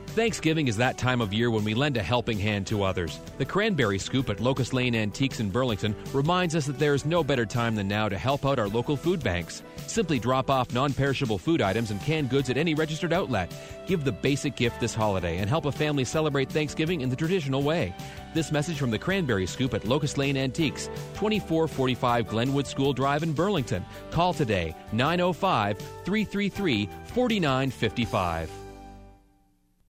Thanksgiving is that time of year when we lend a helping hand to others. The Cranberry Scoop at Locust Lane Antiques in Burlington reminds us that there is no better time than now to help out our local food banks. Simply drop off non-perishable food items and canned goods at any registered outlet. Give the basic gift this holiday and help a family celebrate Thanksgiving in the traditional way. This message from the Cranberry Scoop at Locust Lane Antiques, 2445 Glenwood School Drive in Burlington. Call today, 905-333-4955.